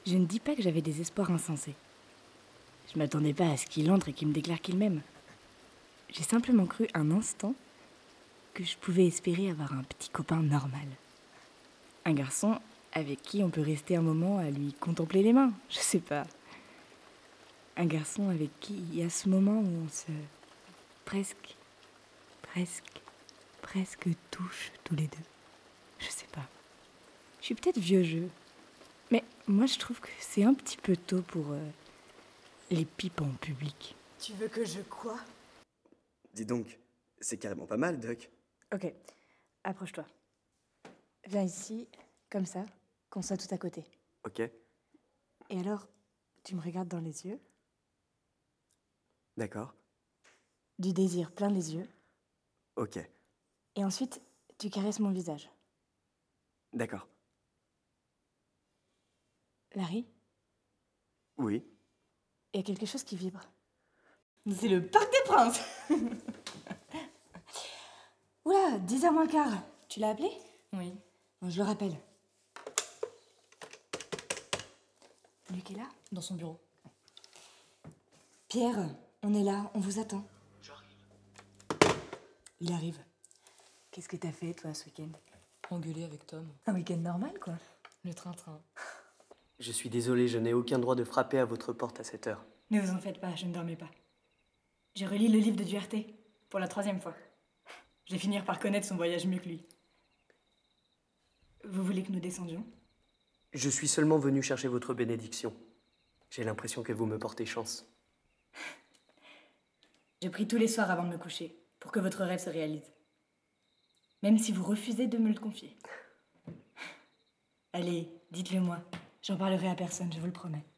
Je ne dis pas que j'avais des espoirs insensés. Je m'attendais pas à ce qu'il entre et qu'il me déclare qu'il m'aime. J'ai simplement cru un instant que je pouvais espérer avoir un petit copain normal. Un garçon avec qui on peut rester un moment à lui contempler les mains, je sais pas. Un garçon avec qui il y a ce moment où on se... presque touche tous les deux. Je sais pas. Je suis peut-être vieux jeu. Mais moi je trouve que c'est un petit peu tôt pour les pipes en public. Tu veux que je quoi? Dis donc, c'est carrément pas mal, Doc. Ok, approche-toi. Viens ici, comme ça, qu'on soit tout à côté. Ok, Et alors, tu me regardes dans les yeux, d'accord. du désir plein les yeux, Ok, et ensuite, tu caresses mon visage. d'accord. Larry, Oui. il y a quelque chose qui vibre. C'est le Parc des Princes. Oula, 10h moins le quart. Tu l'as appelé? Oui. Bon, je le rappelle. Luc est là? Dans son bureau. Pierre, on est là, on vous attend. Il arrive. Qu'est-ce que t'as fait, toi, ce week-end? Engueulé avec Tom. Un week-end normal, quoi. Le train-train. Je suis désolé, je n'ai aucun droit de frapper à votre porte à cette heure. Ne vous en faites pas, je ne dormais pas. J'ai relis le livre de Duarte, pour la 3e fois. Je vais finir par connaître son voyage mieux que lui. Vous voulez que nous descendions? Je suis seulement venu chercher votre bénédiction. J'ai l'impression que vous me portez chance. Je prie tous les soirs avant de me coucher, pour que votre rêve se réalise. Même si vous refusez de me le confier. Allez, dites-le moi. J'en parlerai à personne, je vous le promets.